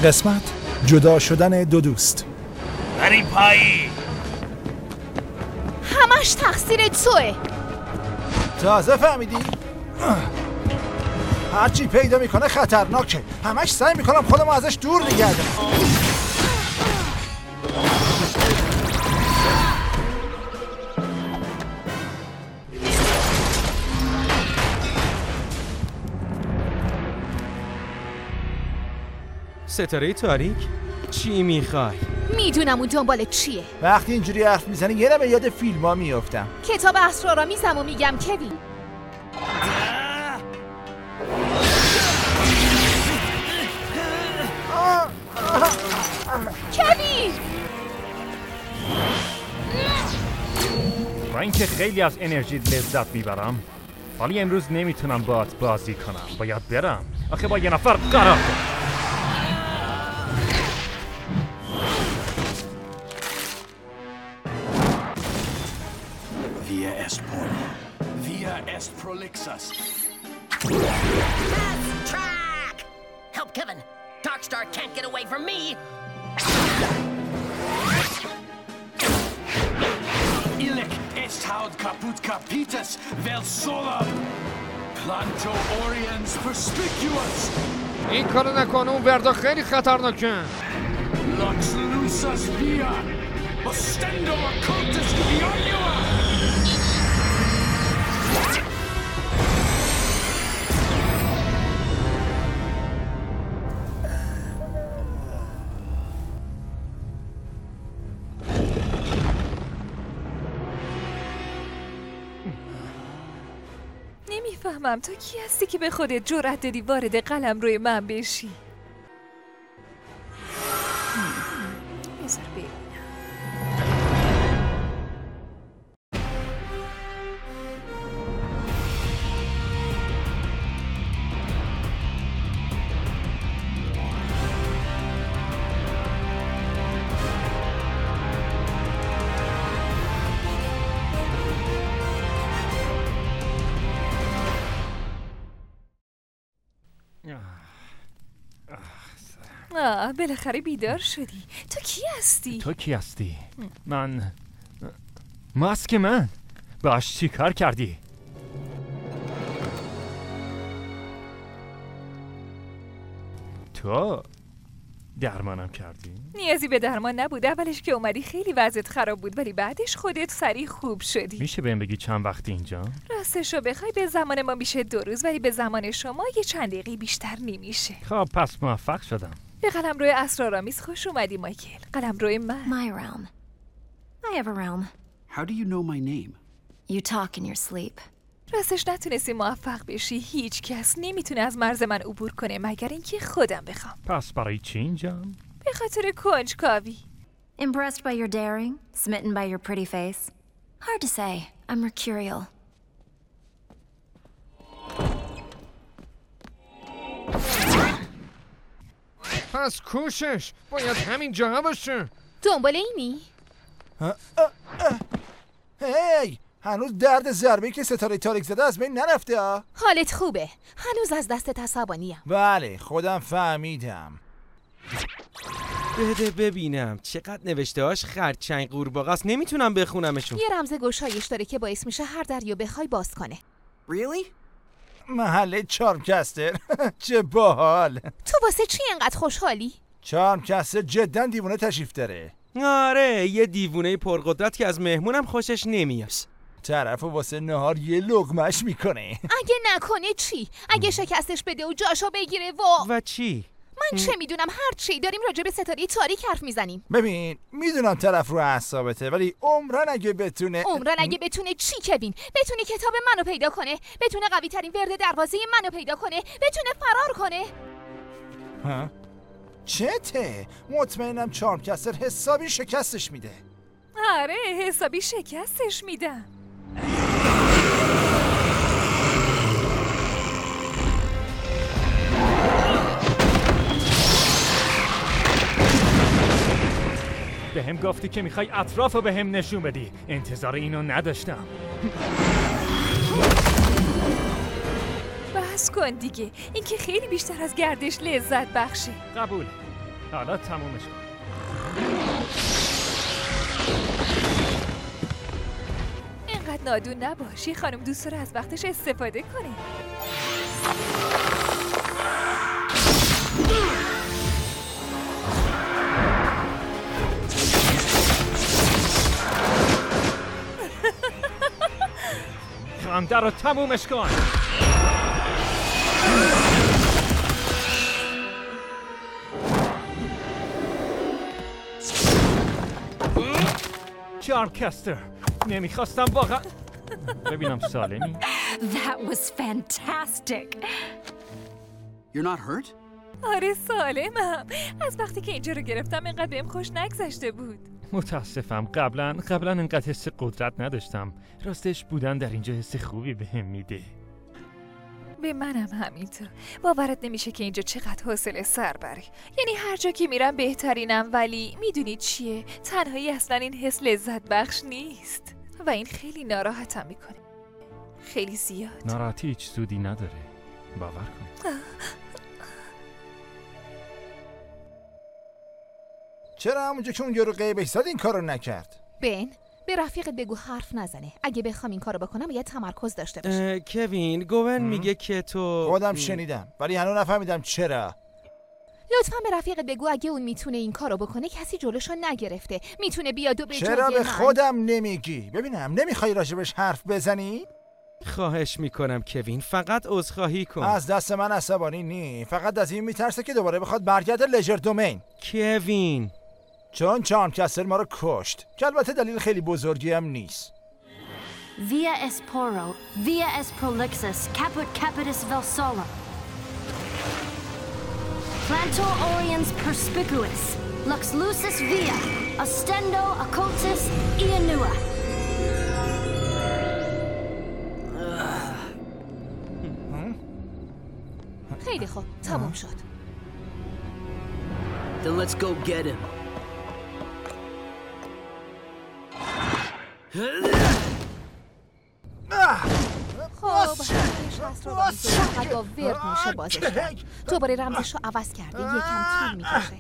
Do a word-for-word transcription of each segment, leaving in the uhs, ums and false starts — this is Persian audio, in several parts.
قسمت جدا شدن دو دوست. بریم پایی. همش تقصیر توه. تازه فهمیدی؟ هرچی پیدا میکنه خطرناکه. همش سعی میکنم خودمو ازش دور نگه دارم. ستاره تاریک؟ چی میخوای؟ میدونم اون دنبال چیه. وقتی اینجوری حرف میزنی یه به یاد فیلم ها میافتم. کتاب اسرارآمیزم و میگم کوین. کوین! با اینکه خیلی از انرژی لذت میبرم ولی امروز نمیتونم باهات بازی کنم. باید برم. آخه با یه نفر قرار کنم. Via est portal. Via est prolixus. Fast track! Help Kevin! Darkstar can't get away from me! Illic est haud caput capitis vel solam. Planto oriens perspicuous. این کارو نکن، اون وردا خیلی خطرناکه. Lux lusas via. Ostendo occultus vionua. نمیفهمم تو کی هستی که به خودت جرأت دادی وارد قلم روی من بشی؟ بذار ببینم. آه بالاخره بیدار شدی. تو کی هستی؟ تو کی هستی؟ من ماسک من باش چی کار کردی؟ تو درمانم کردی؟ نیازی به درمان نبود. اولش که اومدی خیلی وضعیت خراب بود ولی بعدش خودت سریع خوب شدی. میشه بهم بگی چند وقتی اینجا؟ راستشو بخوای به زمان ما میشه دو روز ولی به زمان شما یه چند دقیقه بیشتر نمیشه. خب پس موفق شدم. به قلمرو اسرارآمیز خوش اومدی مایکل. قلمرو من. My realm. I have a realm. How do you know my name? You talk in your sleep. راستش نتونستی موفق بشی. هیچ کس نمیتونه از مرز من عبور کنه مگر اینکه خودم بخوام. پس برای چی اینجا؟ به خاطر کنجکاوی. Impressed by your daring? Smitten by your pretty face? Hard to say. I'm mercurial. پس کوشش باید همین جا باشه. دنبال اینی؟ هی هنوز درد ضربه‌ای که ستاره تاریک زده از بین نرفته ها؟ حالت خوبه؟ هنوز از دست عصبانی‌ام. بله خودم فهمیدم. بده ببینم چقدر نوشته‌هاش خرچنگ قورباغه‌ست. نمیتونم بخونمشون. یه رمز گشایش داره که باعث میشه هر دریو بخوای باز کنه. Really؟ محله چارمکستر. چه باحال. تو واسه چی اینقدر خوشحالی؟ چارمکستر جدا دیوونه تشریف داره. آره یه دیوونه پرقدرت که از مهمونم خوشش نمیاد. طرفو واسه نهار یه لقمش میکنه. اگه نکنه چی؟ اگه شکستش بده و جاشو بگیره و و چی؟ من چه میدونم. هر چی داریم راجع به ستاره تاریک حرف میزنیم. ببین میدونم طرف رو اعصابته ولی عمرن اگه بتونه عمرن اگه بتونه چی کوین؟ بتونه کتاب منو پیدا کنه، بتونه قوی ترین ورد دروازه منو پیدا کنه، بتونه فرار کنه. ها؟ چته؟ مطمئنم چارمکستر حسابی شکستش میده. آره حسابی شکستش میدم. به هم گفتی که میخوای اطراف رو به هم نشون بدی. انتظار اینو نداشتم. بس کن دیگه. این که خیلی بیشتر از گردش لذت بخشه. قبول. حالا تمومش کن. اینقدر نادون نباشی، خانم دوست داره از وقتش استفاده کنه. خنده رو تمومش کن. چارکستر، نمیخواستم واقعا ببینم سالمی. That was fantastic. You're not hurt? آره سالمم. از وقتی که اینجا رو گرفتم اینقدر بهم خوش نگذشته بود. متاسفم، قبلا قبلا اینقدر حس قدرت نداشتم. راستش بودن در اینجا حس خوبی بهم میده. به منم همینطور. باورت نمیشه که اینجا چقدر حوصله سر بره. یعنی هر جا که میرم بهترینم، ولی میدونید چیه؟ تنهایی اصلا این حس لذت بخش نیست و این خیلی ناراحتم میکنه. خیلی زیاد. ناراحتی هیچ سودی نداره، باور کن. چرا همونجا که اون یارو غیبش زد این کارو نکرد؟ بن، به رفیقت بگو حرف نزنه. اگه بخوام این کارو بکنم باید تمرکز داشته باشه. کوین، گوون میگه که تو خودم شنیدم ولی هنوز نفهمیدم چرا. لطفاً به رفیقت بگو اگه اون میتونه این کارو بکنه کسی جلوشو نگرفته. میتونه بیاد و به جای چرا به من. خودم نمیگی؟ ببینم نمیخوای راجبش حرف بزنی؟ خواهش میکنم کوین، فقط عذرخواهی کن. از دست من عصبانی نی، فقط از این میترسه که دوباره بخواد برگرده لژر دومین. کوین، چون چارمکستر ما رو کشت، که البته دلیل خیلی بزرگی هم نیست. Via Esporo, Via Esprolixus, Caput Capitis Velsola. Planto Oriens Perspicuous, Lux Lucis Via, Ostendo Occultus Ianua. خیلی خوب، تموم شد. Then let's go get him. خب هست رو فقط با ورد میشه بازش کرد. دوباره رمزش رو عوض کرده، یکم طول میکشه.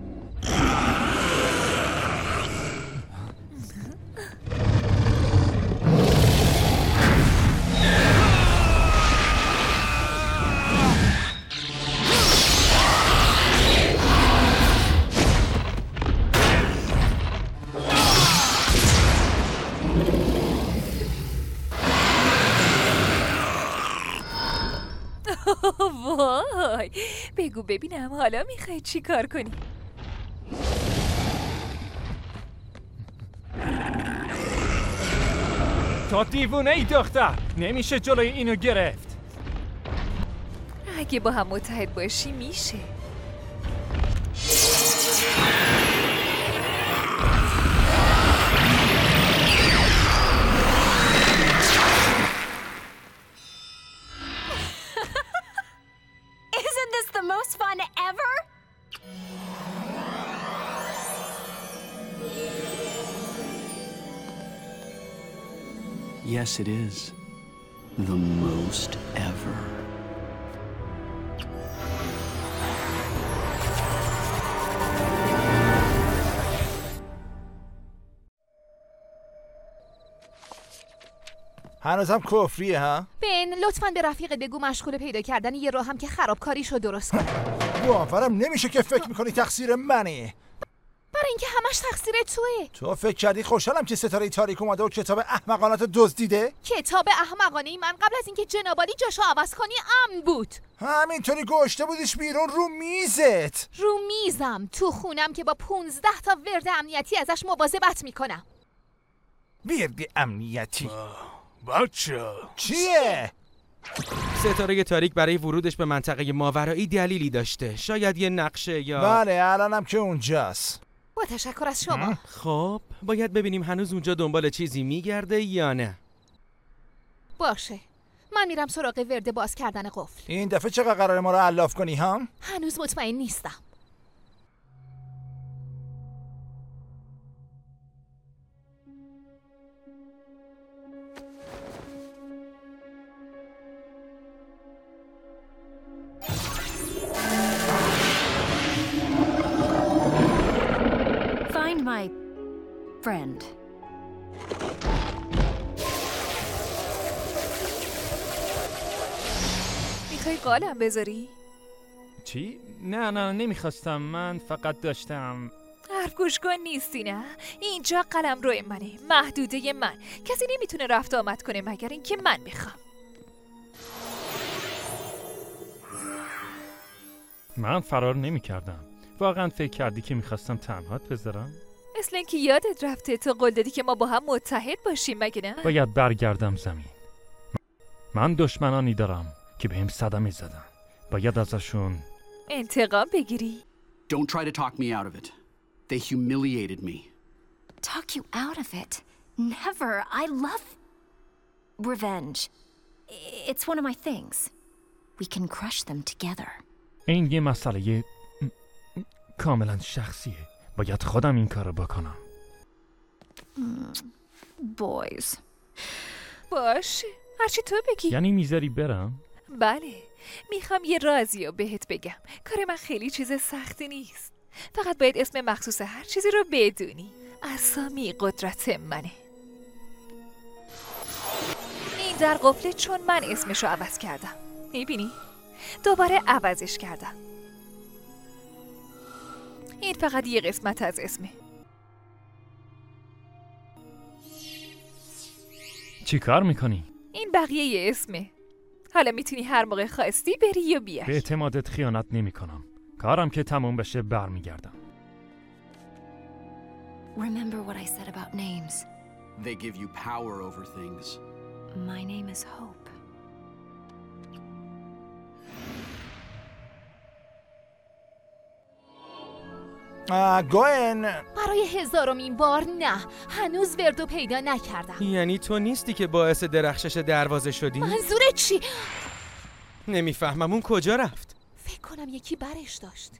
وای، بگو ببینم حالا میخوای چی کار کنی؟ تو دیوونه ای دختر، نمیشه جلوی اینو گرفت. اگه با هم متحد باشی میشه. Isn't this the most fun ever? Yes, it is. The most ever. هنوزم کفریه ها؟ بن، لطفاً به رفیقت بگو مشغول پیدا کردن یه راه هم که خرابکاریشو درست کنه. باورم نمیشه که فکر میکنی تقصیر منه. برای اینکه همش تقصیر توئه. تو فکر کردی خوشحالم که ستاره تاریک اومده و کتاب احمقانات دزدیده؟ کتاب احمقانه من قبل از اینکه جنابالی جاشو عوض کنی امن بود. همینطوری گوشته بودیش بیرون رو میزت. رو میزم تو خونم که با پونزده تا ورد امنیتی ازش مواظبت میکنم. ورد امنیتی؟ بچه چیه؟ ستاره تاریک برای ورودش به منطقه ماورایی دلیلی داشته. شاید یه نقشه یا بله الانم که اونجاست. با تشکر از شما. خب باید ببینیم هنوز اونجا دنبال چیزی میگرده یا نه. باشه، من میرم سراغ ورد باز کردن قفل. این دفعه چقدر قراره ما رو علاف کنی هم؟ هنوز مطمئن نیستم. friend. میخوای قالم بذاری؟ چی؟ نه نه نمیخواستم، من فقط داشتم. حرف گوش کن نیستی نه؟ اینجا قلم روی منه، محدوده من. کسی نمیتونه رفت آمد کنه مگر اینکه من بخوام. من فرار نمی کردم. واقعا فکر کردی که میخواستم تنهات بذارم؟ مثل اینکه یادت رفته تو قول دادی که ما با هم متحد باشیم مگه نه؟ باید برگردم زمین. من دشمنانی دارم که بهم صدمه زدن. باید ازشون انتقام بگیری. Don't try to talk me out of it. They humiliated me. Talk you out of it? Never. I love revenge. It's one of my things. We can crush them together. این یه مسئله کاملا شخصیه. باید خودم این کارو بکنم. Boys. باشه. هرچی تو بگی. یعنی میذاری برم؟ بله. میخوام یه رازی رو بهت بگم. کار من خیلی چیز سختی نیست. فقط باید اسم مخصوص هر چیزی رو بدونی. اسامی قدرت منه. این در قفله چون من اسمشو عوض کردم. میبینی؟ دوباره عوضش کردم. این فقط یه قسمت از اسمه. چی کار میکنی؟ این بقیه یه اسمه. حالا میتونی هر موقع خواستی بری یا بیای. به اعتمادت خیانت نمی کنم. کارم که تموم بشه برمیگردم. Remember what I said about names. They give you power over things. My name is Hope. گوئن برای هزارمین بار نه، هنوز وردو پیدا نکردم. یعنی تو نیستی که باعث درخشش دروازه شدی؟ منظورت چی؟ نمیفهمم اون کجا رفت؟ فکر کنم یکی برش داشت.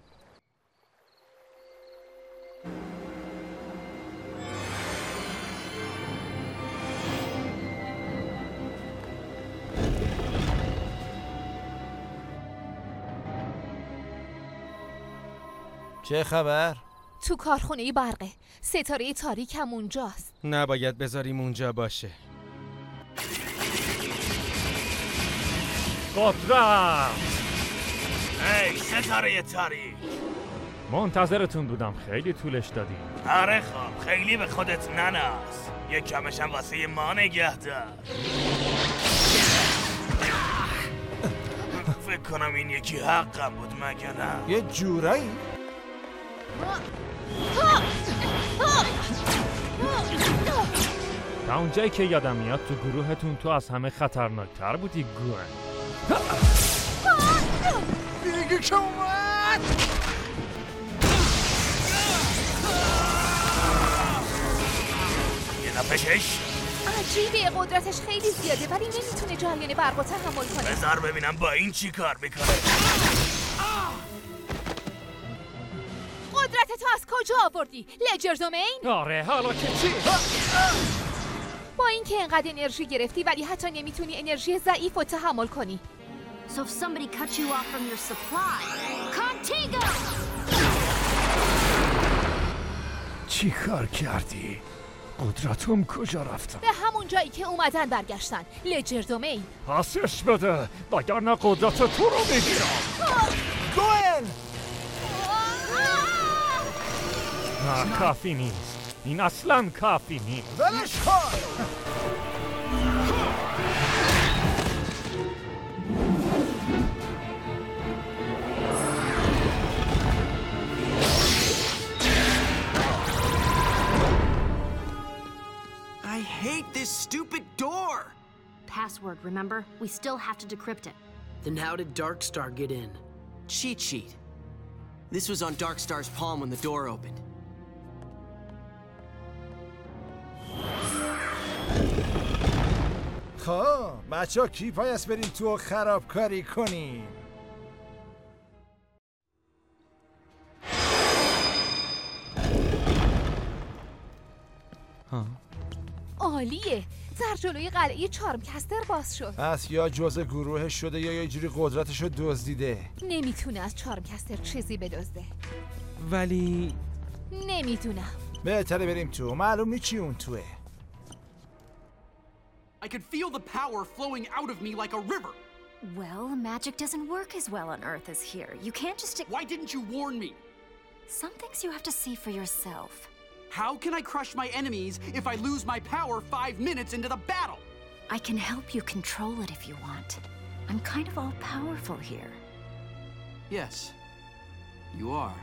چه خبر؟ تو کارخونه برقه. ستاره تاریک هم اونجاست. نباید بذاریم اونجا باشه. قدرت! هی ستاره تاریک! منتظرتون بودم، خیلی طولش دادی. آره خب، خیلی به خودت نناز. یک کمشم واسه ما نگه دار. فکر کنم این یکی حقم بود مگه نه؟ یه جورایی؟ تا اونجایی که یادم میاد تو گروهتون تو از همه خطرناکتر بودی گوئن. دیگه که اومد! یه نفشش؟ عجیبه، قدرتش خیلی زیاده ولی نمیتونه جریان برق رو تحمل کنه. بذار ببینم با این چی کار میکنه. قدرت تو از کجا آوردی؟ لجر دومین؟ آره حالا که چی؟ با اینکه انقدر انرژی گرفتی ولی حتی نمیتونی انرژی ضعیف رو تحمل کنی. So if somebody cut you off from your supply, Contigo! چی کار کردی؟ قدرتم کجا رفتن؟ به همون جایی که اومدن برگشتن. لجر دومین. پاسش بده وگرنه قدرت تو رو میگیرم. گوئن! نه کافی نیست، این اصلا کافی نیست. ولش کن! I hate this stupid door! Password, remember? We still have to decrypt it. Then how did Darkstar get in? Cheat sheet. This was on Darkstar's palm when the door opened. خب بچه ها کی پایست بریم تو خرابکاری کنیم؟ ها. عالیه. در جلوی قلعه چارمکستر باز شد. پس یا جزء گروه شده یا یه جوری قدرتشو دزدیده. نمیتونه از چارمکستر چیزی بدزده. ولی نمیدونم. بهتره بریم تو. معلوم نیست چی اون توه. I could feel the power flowing out of me like a river. Well, magic doesn't work as well on Earth as here. You can't just... Why didn't you warn me? Some things you have to see for yourself. How can I crush my enemies if I lose my power five minutes into the battle? I can help you control it if you want. I'm kind of all-powerful here. Yes, you are.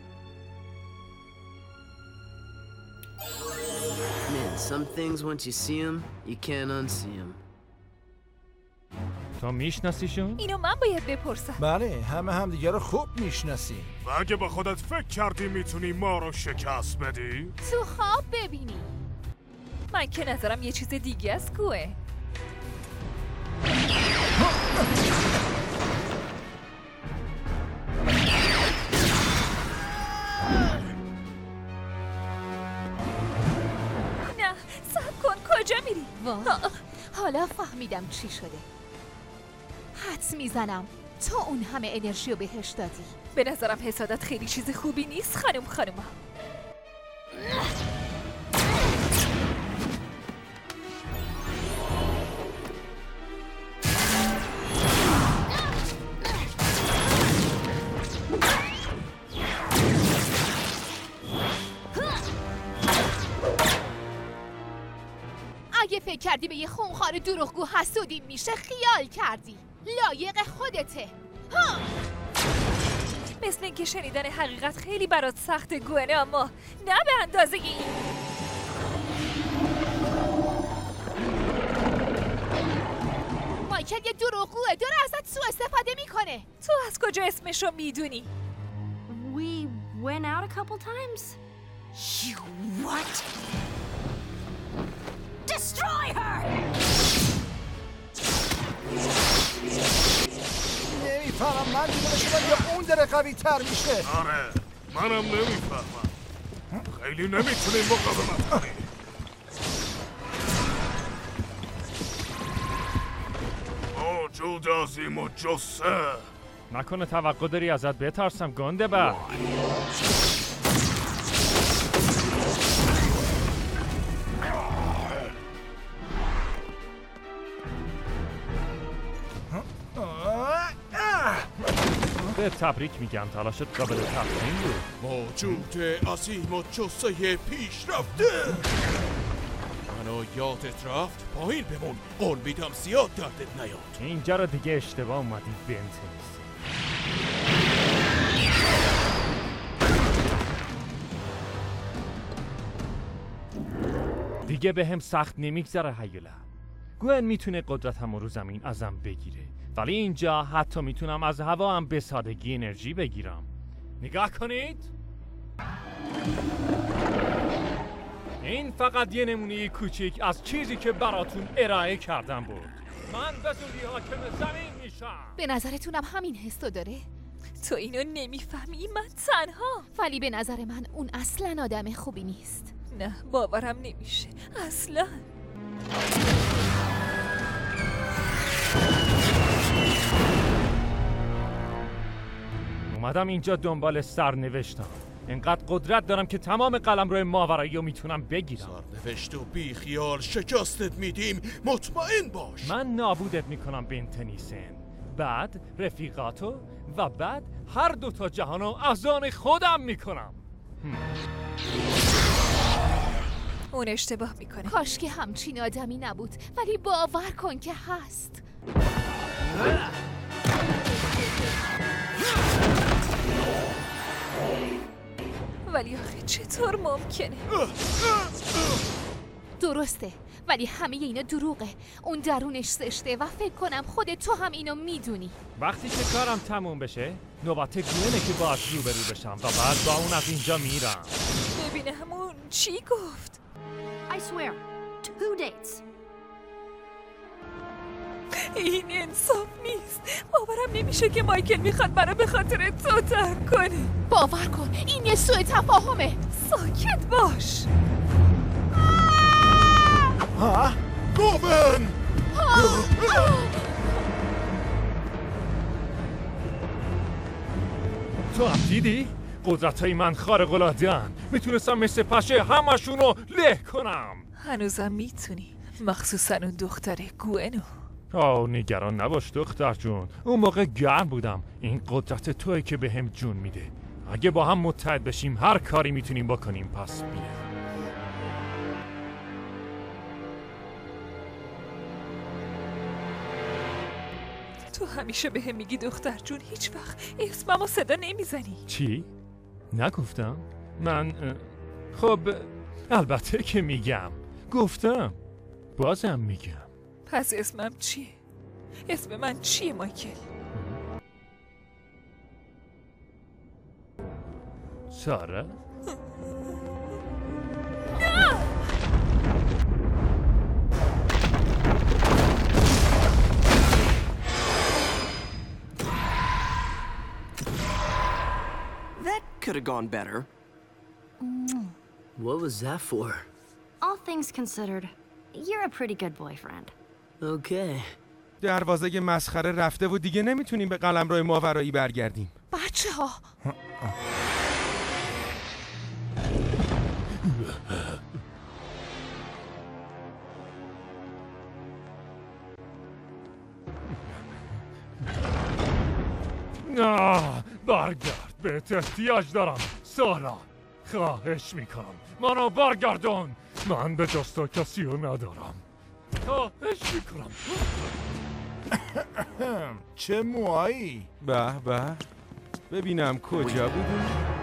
Man, some things once you see them, you can't unsee them. تو میشناسیشون؟ اینو من باید بپرسم. بله، همه هم دیگه رو خوب میشناسیم. و اگه با خودت فکر کردی میتونی ما رو شکست بدی؟ تو خواب ببینی. من که نظرم یه چیز دیگه است کوه. نه، صبر کن. کجا میری؟ حالا فهمیدم چی شده. حدس میزنم تو اون همه انرژی رو بهش دادی. به نظرم حسادت خیلی چیز خوبی نیست خانم خانوما. اگه فکر کردی به یه خونخوار دروغگو حسودی میشه خیال کردی. لایق خودته. ها! مثل اینکه شنیدن حقیقت خیلی برات سخته گوئنه، اما نه به اندازه این. مایکل یه دروغگوه، داره ازت سوء استفاده میکنه. تو از کجا اسمشو میدونی؟ We went out a couple times. You what? Destroy her! نمیفهمم من دیگه شدم یا اون داره قوی تر میشه. آره منم نمیفهمم. خیلی نمیتونیم مقاومت کنیم. موجود عظیم و جسه. نکنه توقع داری ازت بترسم گنده با. به تبریک میگم، تلاشت قابل تقدیم بود. موجود عظیم و جسه پیشرفته. منو یادت رفت؟ پایین بمون. قول میدم زیاد دردت نیاد. اینجا رو دیگه اشتباه اومدی بنتنیس. دیگه به هم سخت نمیگذره هیولا. گوئن میتونه قدرتمو رو زمین ازم بگیره، ولی اینجا حتی میتونم از هوا هم به سادگی انرژی بگیرم. نگاه کنید. این فقط یه نمونه کوچیک از چیزی که براتون ارائه کردم بود. من به زودی حاکم زمین میشم. به نظرتونم همین حسو داره؟ تو اینو نمیفهمی، من تنها. ولی به نظر من اون اصلاً آدم خوبی نیست. نه باورم نمیشه اصلاً. اومدم اینجا دنبال سرنوشتم. اینقدر قدرت دارم که تمام قلمرو ماورایی رو میتونم بگیرم. سرنوشت و بی خیال شکستت میدیم، مطمئن باش. من نابودت میکنم بنتنیسن، بعد رفیقاتو و بعد هر دوتا جهانو از آن خودم میکنم. اون اشتباه میکنه. کاش که همچین آدمی نبود، ولی باور کن که هست. ولی آخه چطور ممکنه؟ درسته، ولی همه اینا دروغه. اون درونش زشته و فکر کنم خود تو هم اینو میدونی. وقتی که کارم تموم بشه نوبت گوئنه که باهاش روبرو بشم و بعد با اون از اینجا میرم. ببینم اون چی گفت. I swear, two dates. این انصاف نیست. باورم نمیشه که مایکل میخواد منو به خاطر تو ترک کنه. باور کن این یه سوء تفاهمه. ساکت باش. ها؟ گوئن! تو هم دیدی؟ قدرتای من خارق العاده‌ان. میتونستم مثل پشه همشونو له کنم. هنوزم میتونی، مخصوصا اون دختر گوئنو. آه نگران نباش دختر جون، اون موقع گرم بودم. این قدرت توی که به هم جون میده. اگه با هم متحد بشیم هر کاری میتونیم بکنیم. پس بیا. تو همیشه به هم میگی دختر جون، هیچ وقت اسممو صدا نمیزنی. چی؟ نگفتم؟ من خب البته که میگم. گفتم بازم میگم. پس اسمم چیه؟ اسم من چیه مایکل؟ سارا؟ That could have gone better. What was that for? All things considered, you're a pretty good boyfriend. Okay. دروازه مسخره رفته و دیگه نمیتونیم به قلمرو ماورایی برگردیم. بچه ها نه برگرد، بهت احتیاج دارم سارا. خواهش میکنم منو برگردون. من به جز تو کسی رو ندارم. خواهش میکنم. چه موهایی؟ به به ببینم کجا بودیم؟